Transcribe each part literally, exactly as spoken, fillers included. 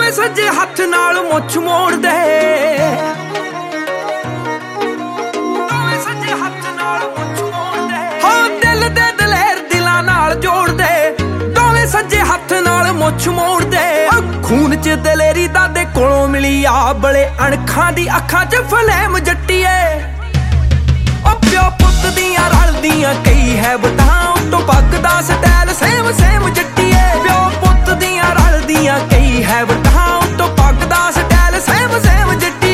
ਦੋਵੇਂ ਸੱਜੇ ਹੱਥ ਨਾਲ ਮੁੱਛ ਮੋੜਦੇ, ਦੋਵੇਂ ਸੱਜੇ ਹੱਥ ਨਾਲ ਮੁੱਛ ਮੋੜਦੇ। ਹੋ ਦਿਲ ਦੇ ਦਲੇਰ ਦਿਲਾਂ ਨਾਲ ਜੋੜਦੇ, ਦੋਵੇਂ ਸੱਜੇ ਹੱਥ ਨਾਲ ਮੁੱਛ ਮੋੜਦੇ। ਖੂਨ ਚ ਦਲੇਰੀ ਦਾਦੇ ਕੋਲੋਂ ਮਿਲੀ ਆ, ਬੜੇ ਅਣਖਾਂ ਦੀ ਅੱਖਾਂ ਚ ਫਲੇਮ ਜੱਟੀਏ। ਉਹ ਪਿਓ ਪੁੱਤ ਦੀਆਂ ਰਲਦੀਆਂ ਕਈ ਹੈ ਬਤਾਂ, ਉੱਤੋਂ ਪੱਗ ਦਾ ਸਟਾਈਲ ਸੇਮ ਸੇਮ ਜੱਟੀਏ। ਪਿਓ ਪੁੱਤ ਦੀਆਂ ਰਲਦੀਆਂ ਕਈ ਹੈ ਬਤਾਂ, ਉੱਤੋਂ ਪੱਗ ਦਾ ਸਟਾਈਲ ਸੇਮ ਸੇਮ ਜੱਟੀਏ।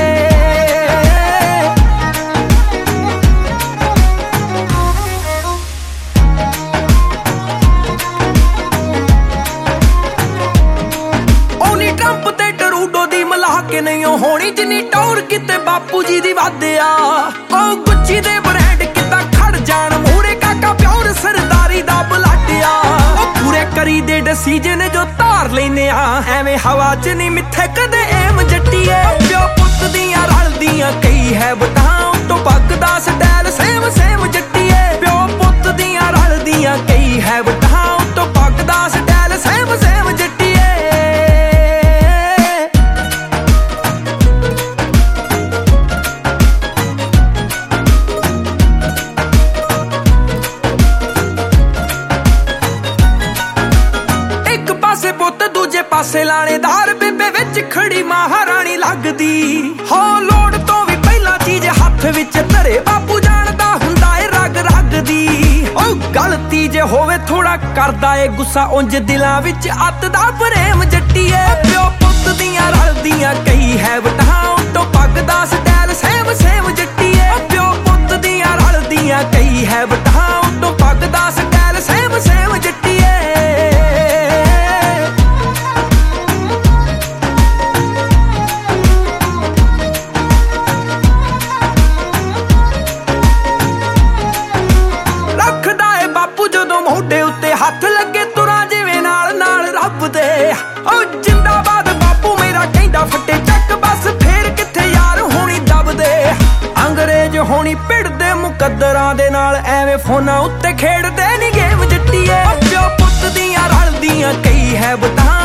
ਉਹਨੀ ਟਰੰਪ ਤੇ ਟਰੂਡੋ ਦੀ ਮਿਲਾ ਕੇ ਨਹੀਂ ਹੋਣੀ ਜਿੰਨੀ ਟੌਰ ਕਿਤੇ ਬਾਪੂ ਜੀ ਦੀ ਵਾਧਿਆ। ਉਹ ਗੁੱਚੀ ਦੇ ਬ੍ਰਾਂਡ ਕਿੱਦਾਂ ਖੜ ਜਾਣ ਮੂਹਰੇ, ਕਾਕਾ ਪਿਓਰ ਸਰਦਾਰੀ ਦਾ ਬਲਾਡਿਆ। ਉਹ ਪੂਰੇ ਕਰੀ ਦੇ ਡਿਸੀਜਨ ਜੋ ਧਾਰ ਲੈਨੇ ਆ, ਐਵੇਂ ਹਵਾ ਚ ਨਹੀਂ ਮਿੱਥੇ ਕਦੇ ਏਮ ਜੱਟੀਏ। ਪਿਓ ਪੁੱਤ ਦੀਆਂ ਰਲਦੀਆਂ ਕਈ ਹੈ ਬਤਾਂ, ਉੱਤੋਂ ਪੱਗ ਦਾ ਸਟਾਈਲ ਸੇਮ ਸੇਮ ਜੱਟੀਏ। ਪਿਓ ਪੁੱਤ ਦੀਆਂ ਰਲਦੀਆਂ ਕਈ ਹੈ ਬਤਾਂ, ਉੱਤੋਂ ਪੱਗ ਦਾ ਸਟਾਈਲ ਸੇਮ ਸੇਮ ਜੱਟੀਏ। ਦੂਜੇ ਪਾਸੇ ਲਾਣੇਦਾਰ, ਬੇਬੇ ਵਿੱਚ ਖੜੀ ਮਹਾਰਾਣੀ ਲੱਗਦੀ। ਹੋ ਲੋੜ ਤੋਂ ਵੀ ਪਹਿਲਾਂ ਚੀਜ਼ ਹੱਥ ਵਿੱਚ ਧਰੇ, ਬਾਪੂ ਜਾਣਦਾ ਹੁੰਦਾ ਏ ਰਗ ਰਗ ਦੀ। ਉਹ ਗਲਤੀ ਜੇ ਹੋਵੇ ਥੋੜਾ ਕਰਦਾ ਏ ਗੁੱਸਾ, ਉਂਝ ਦਿਲਾਂ ਵਿੱਚ ਅੱਤ ਦਾ ਪ੍ਰੇਮ ਜੱਟੀਏ। ਪਿਓ ਪੁੱਤ ਦੀਆਂ ਰਲਦੀਆਂ ਕਈ ਹੈ ਬਤਾਂ, ਉੱਤੋਂ ਪੱਗ ਦਾ ਸਟਾਈਲ ਸੇਮ ਸੇਮ ਜੱਟੀਏ। ਪਿਓ ਪੁੱਤ ਦੀਆਂ ਰਲਦੀਆਂ ਕਈ ਹੈ ਬਤਾਂ, ਉੱਤੋਂ ਪੱਗ ਦਾ ਸਟਾਈਲ ਸੇਮ ਸੇਮ ਜੱਟੀਏ। ਮੋਢੇ ਉੱਤੇ ਹੱਥ ਲੱਗੇ ਤੁਰਾਂ ਜਿਵੇਂ ਨਾਲ ਨਾਲ ਰੱਬ ਦੇ। ਉਹ ਜਿੰਦਾਬਾਦ ਬਾਪੂ ਮੇਰਾ ਕਹਿੰਦਾ ਫੱਟੇ ਚੱਕ, ਬਸ ਫੇਰ ਕਿੱਥੇ ਯਾਰ ਹੋਣੀ ਦਬਦੇ। ਅੰਗਰੇਜ਼ ਹੋਣੀ ਭਿੜਦੇ ਮੁਕੱਦਰਾਂ ਦੇ ਨਾਲ, ਐਵੇਂ ਫੋਨਾਂ ਉੱਤੇ ਖੇਡਦੇ ਨੀ ਗੇਮ ਜੱਟੀਏ। ਪਿਓ ਪੁੱਤ ਦੀਆਂ ਰਲਦੀਆਂ ਕਈ ਹੈ ਬਤਾਂ,